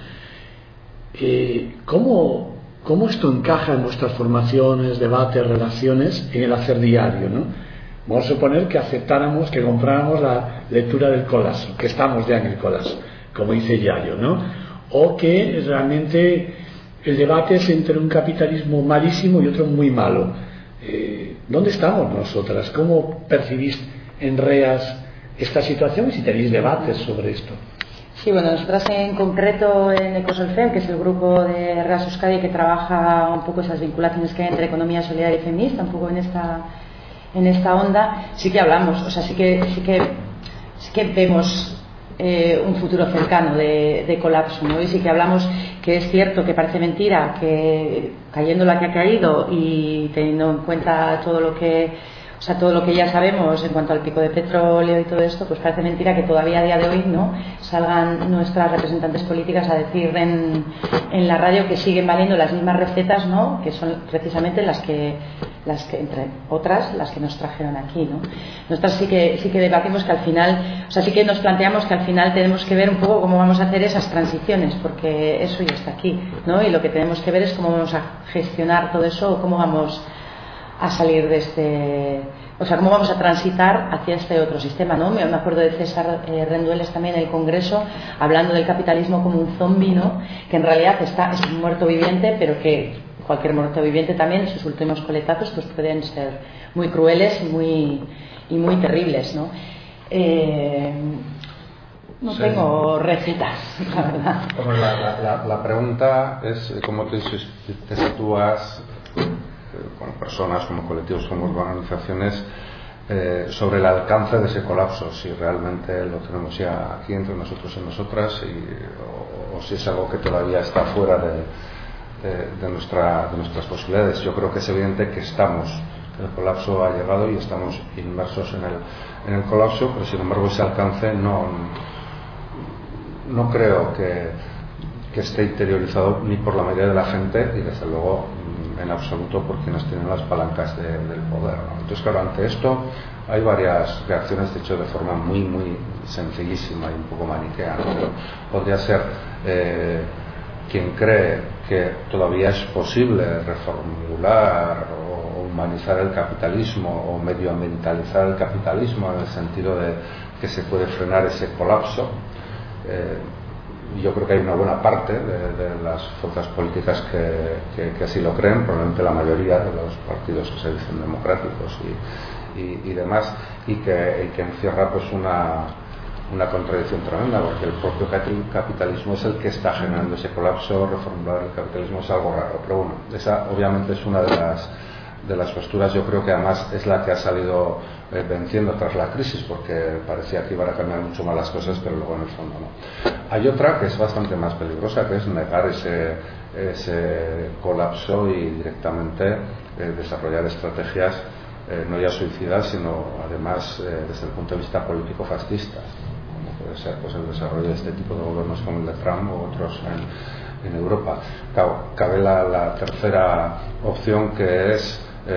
¿Cómo esto encaja en nuestras formaciones, debates, relaciones, en el hacer diario, ¿no? Vamos a suponer que aceptáramos, que compráramos la lectura del colapso, que estamos ya en el colapso, como dice Yayo, ¿no? O que realmente el debate es entre un capitalismo malísimo y otro muy malo. ¿Dónde estamos nosotras? ¿Cómo percibís en Reas esta situación y si tenéis debates sobre esto. Sí, bueno, nosotras en concreto en Ecosolfem, que es el grupo de REAS Euskadi que trabaja un poco esas vinculaciones que hay entre economía solidaria y feminista, un poco en esta onda, sí que hablamos, o sea, sí que vemos un futuro cercano de colapso, ¿no? Y sí que hablamos que es cierto que parece mentira que cayendo la que ha caído y teniendo en cuenta todo lo que ya sabemos en cuanto al pico de petróleo y todo esto, pues parece mentira que todavía a día de hoy no salgan nuestras representantes políticas a decir en la radio que siguen valiendo las mismas recetas, ¿no? Que son precisamente las que entre otras las que nos trajeron aquí, ¿no? Nosotras sí que debatimos que al final, o sea, sí que nos planteamos que al final tenemos que ver un poco cómo vamos a hacer esas transiciones, porque eso ya está aquí, ¿no? Y lo que tenemos que ver es cómo vamos a gestionar todo eso, cómo vamos a salir de o sea, cómo vamos a transitar hacia este otro sistema, ¿no? Me acuerdo de César Rendueles también en el Congreso hablando del capitalismo como un zombi, ¿no? Que en realidad es un muerto viviente, pero que cualquier muerto viviente también, sus últimos coletazos pues pueden ser muy crueles y muy terribles, ¿no? No sí. Tengo recetas, la verdad. Bueno, la pregunta es cómo te sitúas como personas, como colectivos, como organizaciones sobre el alcance de ese colapso, si realmente lo tenemos ya aquí entre nosotros y nosotras o si es algo que todavía está fuera de nuestras posibilidades. Yo creo que es evidente que el colapso ha llegado y estamos inmersos en el colapso, pero sin embargo ese alcance no creo que esté interiorizado ni por la mayoría de la gente y desde luego en absoluto por quienes tienen las palancas del poder, ¿no? Entonces, claro, ante esto hay varias reacciones, de hecho de forma muy muy sencillísima y un poco maniquea, ¿no? Podría ser quien cree que todavía es posible reformular o humanizar el capitalismo o medioambientalizar el capitalismo en el sentido de que se puede frenar ese colapso. Yo creo que hay una buena parte de las fuerzas políticas que así lo creen, probablemente la mayoría de los partidos que se dicen democráticos y demás, y que encierra pues una contradicción tremenda, porque el propio capitalismo es el que está generando ese colapso. Reformular el capitalismo es algo raro, pero bueno, esa obviamente es una de las posturas. Yo creo que además es la que ha salido venciendo tras la crisis, porque parecía que iban a cambiar mucho más las cosas, pero luego en el fondo no. Hay otra que es bastante más peligrosa, que es negar ese colapso y directamente desarrollar estrategias no ya suicidas, sino además desde el punto de vista político-fascista, como puede ser pues el desarrollo de este tipo de gobiernos como el de Trump o otros en Europa. Cabe la tercera opción, que es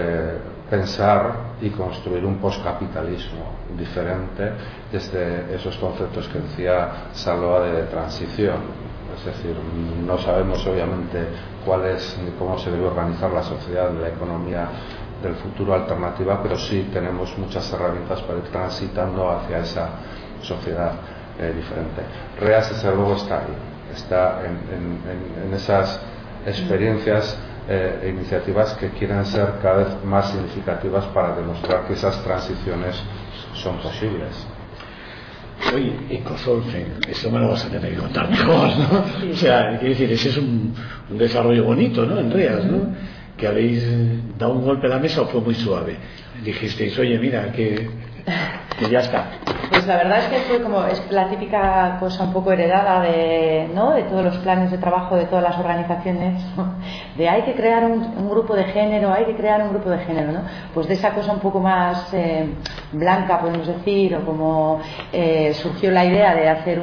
pensar y construir un poscapitalismo diferente desde esos conceptos que decía Saloa de transición. Es decir, no sabemos obviamente cuál es ni cómo se debe organizar la sociedad, la economía del futuro alternativa, pero sí tenemos muchas herramientas para ir transitando hacia esa sociedad diferente. REAS desde luego está ahí, está en esas experiencias e iniciativas que quieren ser cada vez más significativas para demostrar que esas transiciones son posibles. Oye, Ecosolfem, eso me lo vas a tener que contar mejor, ¿no? O sea, quiero decir, ese es un desarrollo bonito, ¿no? En REAS, ¿no? Que habéis dado un golpe a la mesa o fue muy suave. Dijisteis, oye, mira, que ya está. Pues la verdad es que es la típica cosa un poco heredada de todos los planes de trabajo de todas las organizaciones, ¿no? De hay que crear un grupo de género, ¿no? Pues de esa cosa un poco más blanca, podemos decir, o como surgió la idea de hacer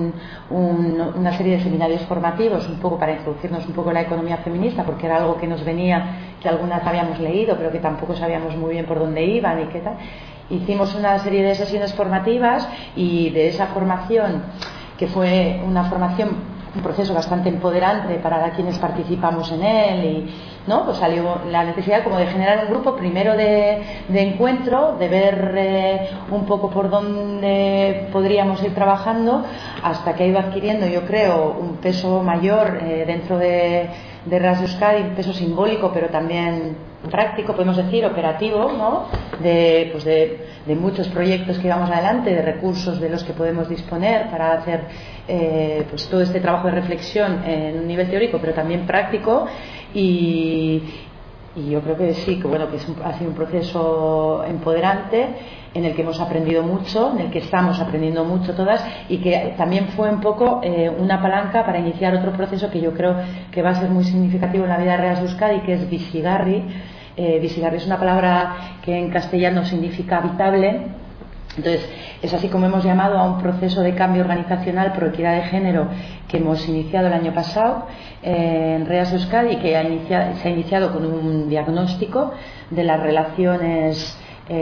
una serie de seminarios formativos un poco para introducirnos un poco en la economía feminista, porque era algo que nos venía, que algunas habíamos leído, pero que tampoco sabíamos muy bien por dónde iban y qué tal. Hicimos una serie de sesiones formativas y de esa formación, que fue un proceso bastante empoderante para quienes participamos en él, y pues salió la necesidad como de generar un grupo primero de encuentro, de ver un poco por dónde podríamos ir trabajando, hasta que ha ido adquiriendo, yo creo, un peso mayor dentro de de REAS Euskadi, un peso simbólico pero también práctico, podemos decir, operativo, ¿no? de muchos proyectos que llevamos adelante, de recursos de los que podemos disponer para hacer pues todo este trabajo de reflexión en un nivel teórico pero también práctico. Y yo creo que sí, que bueno, que ha sido un proceso empoderante en el que hemos aprendido mucho, en el que estamos aprendiendo mucho todas, y que también fue un poco una palanca para iniciar otro proceso que yo creo que va a ser muy significativo en la vida de REAS Euskadi, que es bizigarri. Bizigarri es una palabra que en castellano significa habitable. Entonces, es así como hemos llamado a un proceso de cambio organizacional por equidad de género que hemos iniciado el año pasado en REAS Euskadi, que se ha iniciado con un diagnóstico de las relaciones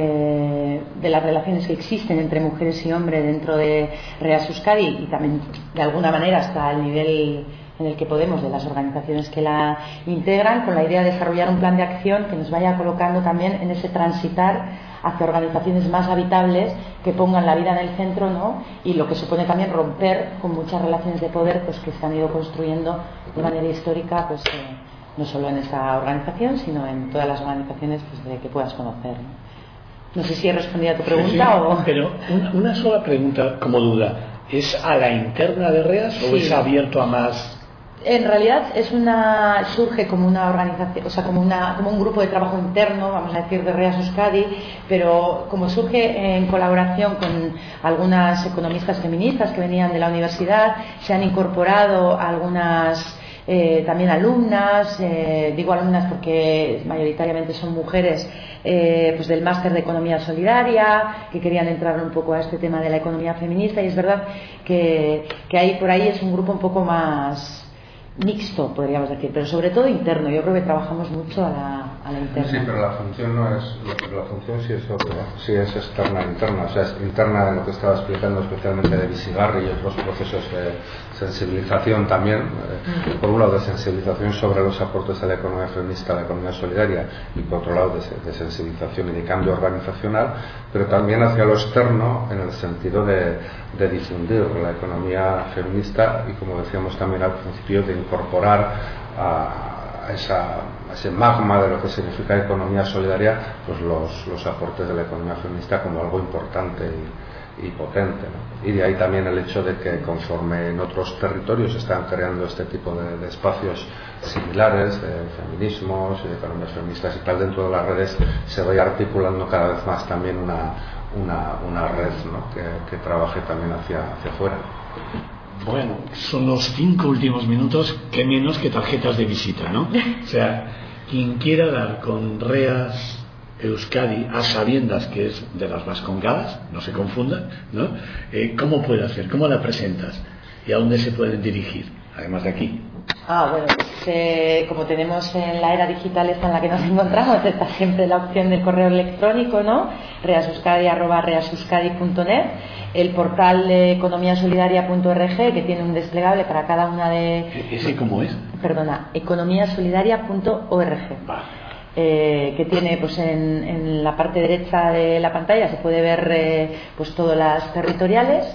que existen entre mujeres y hombres dentro de REAS Euskadi, y también de alguna manera hasta el nivel en el que podemos de las organizaciones que la integran, con la idea de desarrollar un plan de acción que nos vaya colocando también en ese transitar hacia organizaciones más habitables que pongan la vida en el centro, ¿no? Y lo que supone también romper con muchas relaciones de poder pues que se han ido construyendo de manera histórica, pues no solo en esta organización, sino en todas las organizaciones pues, de que puedas conocer, ¿no? No sé si he respondido a tu pregunta. Sí, o... pero una sola pregunta como duda. ¿Es a la interna de REAS o es abierto a más? En realidad surge como una organización, o sea, como un grupo de trabajo interno, vamos a decir, de REAS Euskadi, pero como surge en colaboración con algunas economistas feministas que venían de la universidad, se han incorporado algunas también alumnas, digo alumnas porque mayoritariamente son mujeres, pues del máster de Economía Solidaria, que querían entrar un poco a este tema de la economía feminista, y es verdad que ahí por ahí es un grupo un poco más mixto, podríamos decir, pero sobre todo interno. Yo creo que trabajamos mucho a la interna. Sí, pero la función no es, la función sí es otra, sí es externa e interna, o sea, es interna en lo que estaba explicando, especialmente de bizigarri y otros procesos de sensibilización también, por un lado de sensibilización sobre los aportes de la economía feminista, la economía solidaria, y por otro lado de sensibilización y de cambio organizacional, pero también hacia lo externo en el sentido de difundir la economía feminista y, como decíamos también al principio, de incorporar a ese magma de lo que significa economía solidaria, pues los aportes de la economía feminista como algo importante y potente, ¿no? Y de ahí también el hecho de que conforme en otros territorios se están creando este tipo de espacios similares de feminismos y de economías feministas y tal, dentro de las redes se vaya articulando cada vez más también una red, ¿no? que trabaje también hacia afuera. Bueno, son los 5 últimos minutos, que menos que tarjetas de visita, ¿no? O sea, quien quiera dar con REAS Euskadi a sabiendas que es de las Vascongadas, no se confundan, ¿no? ¿Cómo puede hacer? ¿Cómo la presentas? ¿Y a dónde se pueden dirigir? Además de aquí. Bueno, pues, como tenemos en la era digital esta en la que nos encontramos, está siempre la opción del correo electrónico, ¿no? reaseuskadi@reaseuskadi.net, el portal de economiasolidaria.org, que tiene un desplegable para cada una de... ¿Ese cómo es? Perdona, economiasolidaria.org. Vale. Que tiene pues en la parte derecha de la pantalla se puede ver pues todas las territoriales.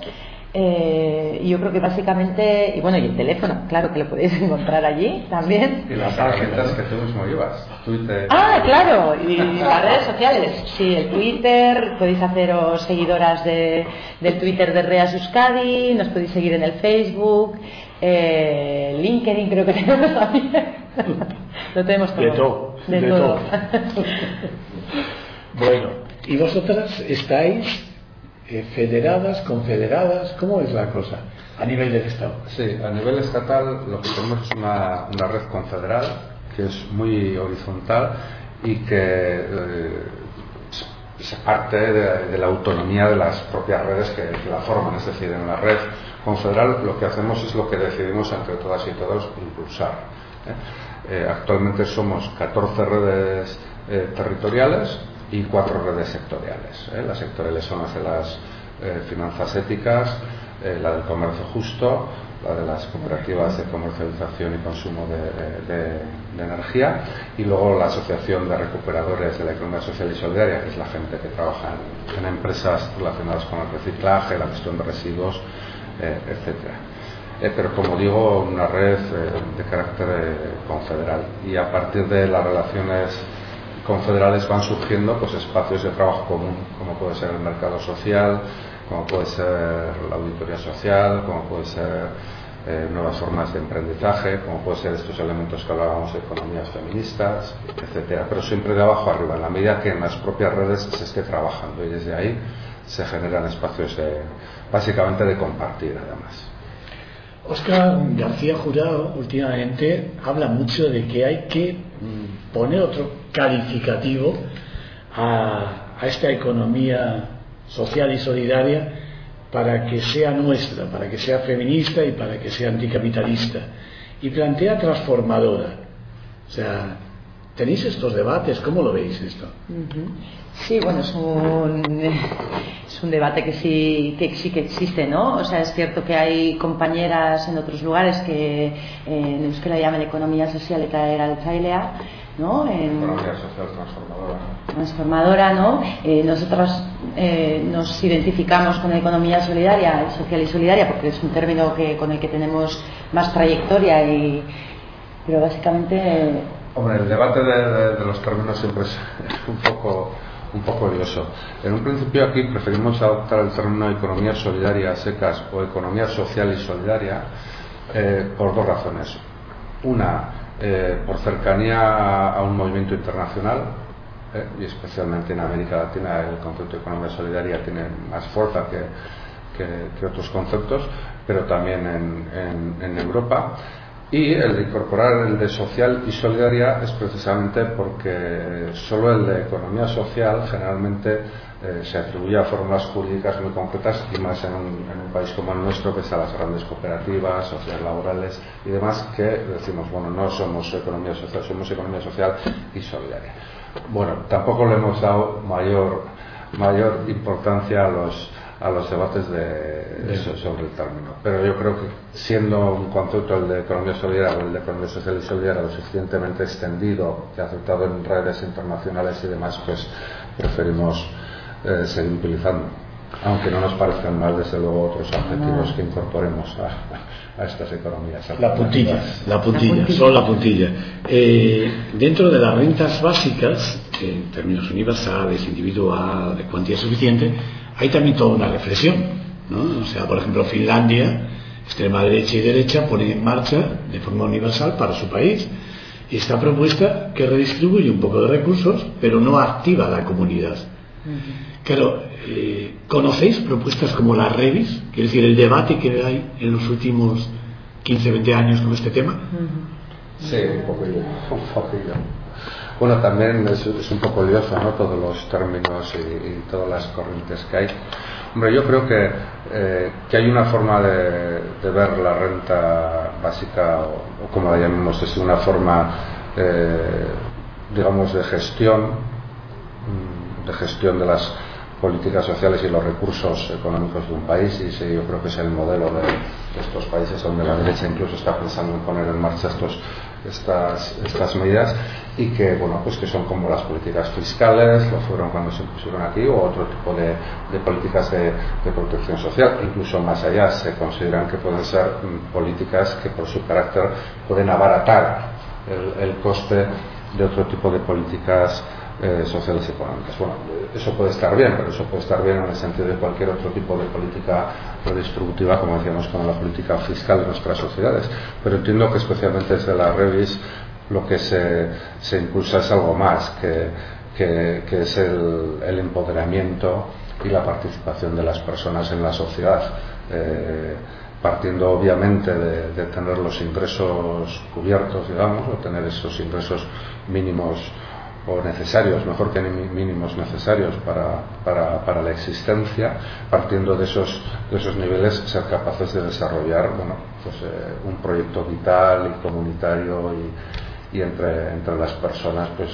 Y yo creo que básicamente, y bueno, y el teléfono, claro que lo podéis encontrar allí también. Y las herramientas que tú mismo llevas, Twitter. Claro, y las redes sociales. Sí, el Twitter, podéis haceros seguidoras del Twitter de REAS Euskadi, nos podéis seguir en el Facebook, LinkedIn creo que tenemos también. Lo tenemos todo. De todo. Bueno, ¿y vosotras estáis federadas, confederadas? ¿Cómo es la cosa a nivel del Estado? Sí, a nivel estatal lo que tenemos es una red confederal que es muy horizontal y que se parte de la autonomía de las propias redes que la forman. Es decir, en la red confederal lo que hacemos es lo que decidimos entre todas y todos impulsar. Actualmente somos 14 redes territoriales y 4 redes sectoriales. Las sectoriales son las de las finanzas éticas, la del comercio justo, la de las cooperativas de comercialización y consumo de energía, y luego la Asociación de Recuperadores de la Economía Social y Solidaria, que es la gente que trabaja en empresas relacionadas con el reciclaje, la gestión de residuos, etcétera. pero como digo, una red de carácter confederal, y a partir de las relaciones confederales van surgiendo pues espacios de trabajo común, como puede ser el mercado social, como puede ser la auditoría social, como puede ser nuevas formas de emprendizaje, como puede ser estos elementos que hablábamos de economías feministas, etcétera, pero siempre de abajo arriba, en la medida que en las propias redes se esté trabajando, y desde ahí se generan espacios básicamente de compartir, además. Óscar García Jurado últimamente habla mucho de que hay que poner otro calificativo a esta economía social y solidaria para que sea nuestra, para que sea feminista y para que sea anticapitalista. Y plantea transformadora. O sea, ¿tenéis estos debates? ¿Cómo lo veis esto? Sí, bueno, es un debate que sí que existe, ¿no? O sea, es cierto que hay compañeras en otros lugares que en euskera la llaman economía social eta eraltzailea, ¿no? Economía social transformadora, ¿no? Nosotras nos identificamos con la economía solidaria, social y solidaria, porque es un término con el que tenemos más trayectoria, pero básicamente... Hombre, el debate de los términos siempre es un poco odioso. En un principio aquí preferimos adoptar el término economía solidaria a secas o economía social y solidaria por dos razones. Una, por cercanía a un movimiento internacional, y especialmente en América Latina el concepto de economía solidaria tiene más fuerza que otros conceptos, pero también en Europa. Y el de incorporar el de social y solidaria es precisamente porque solo el de economía social generalmente se atribuye a fórmulas jurídicas muy concretas, y más en un país como el nuestro, que están las grandes cooperativas, sociedades laborales y demás, que decimos, bueno, no somos economía social, somos economía social y solidaria. Bueno, tampoco le hemos dado mayor importancia a los debates sobre el término, pero yo creo que siendo un concepto el de economía solidaria o el de economía social y solidaria lo suficientemente extendido y aceptado en redes internacionales y demás, pues preferimos seguir utilizando, aunque no nos parezcan mal desde luego otros adjetivos que incorporemos a estas economías. La puntilla, solo la puntilla. Dentro de las rentas básicas, en términos universales, individual, de cuantía suficiente, hay también toda una reflexión, ¿no? O sea, por ejemplo, Finlandia, extrema derecha y derecha, pone en marcha de forma universal para su país esta propuesta que redistribuye un poco de recursos, pero no activa la comunidad. Claro, ¿conocéis propuestas como la Revis? Quiere decir, el debate que hay en los últimos 15-20 años con este tema. Sí, un poquillo. Bueno, también es un poco lioso, ¿no? Todos los términos y todas las corrientes que hay. Hombre, yo creo que hay una forma de ver la renta básica, o como la llamemos, es una forma, digamos, de gestión de las políticas sociales y los recursos económicos de un país, y ese yo creo que es el modelo de estos países donde la derecha incluso está pensando en poner en marcha estas medidas, y que bueno, pues que son como las políticas fiscales, lo fueron cuando se pusieron aquí, o otro tipo de políticas de protección social. Incluso más allá se consideran que pueden ser políticas que por su carácter pueden abaratar el coste de otro tipo de políticas sociales y económicas. Bueno, eso puede estar bien, pero eso puede estar bien en el sentido de cualquier otro tipo de política redistributiva, como decíamos, como la política fiscal de nuestras sociedades. Pero entiendo que especialmente desde la Revis lo que se impulsa es algo más, que es el empoderamiento y la participación de las personas en la sociedad, partiendo obviamente de tener los ingresos cubiertos, digamos, o tener esos ingresos mínimos o necesarios, mejor que mínimos necesarios para la existencia. Partiendo de esos niveles, ser capaces de desarrollar, bueno, pues un proyecto vital y comunitario y entre las personas, pues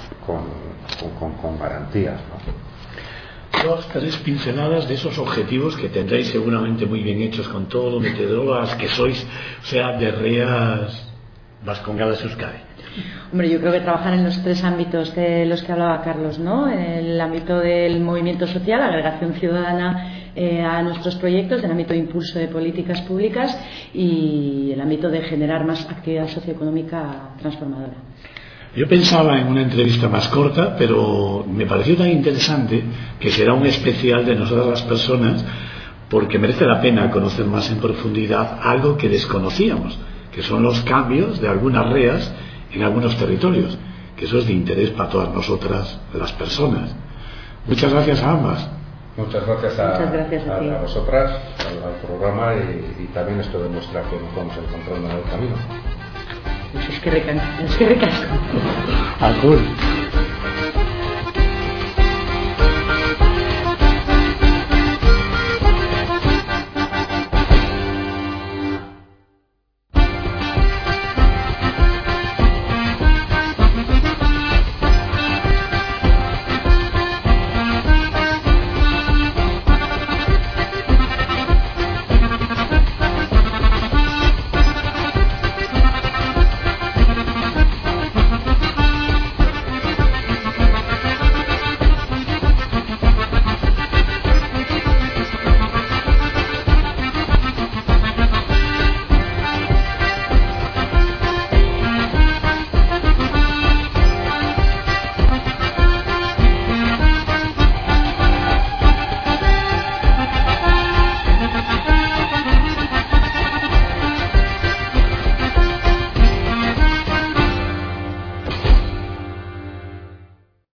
con garantías, ¿no? Dos, tres pinceladas de esos objetivos que tendréis seguramente muy bien hechos con todo lo metedrogas que sois, o sea, de Reas Vascongadas Euskadi. Hombre, yo creo que trabajar en los tres ámbitos de los que hablaba Carlos, ¿no? En el ámbito del movimiento social, agregación ciudadana, a nuestros proyectos del ámbito de impulso de políticas públicas y el ámbito de generar más actividad socioeconómica transformadora. Yo pensaba en una entrevista más corta, pero me pareció tan interesante que será un especial de nosotras las personas, porque merece la pena conocer más en profundidad algo que desconocíamos, que son los cambios de algunas REAs en algunos territorios, que eso es de interés para todas nosotras las personas. Muchas gracias a ambas. Muchas gracias a vosotras, al programa, y también esto demuestra que nos vamos encontrando en el camino. Es que recasco. Agur.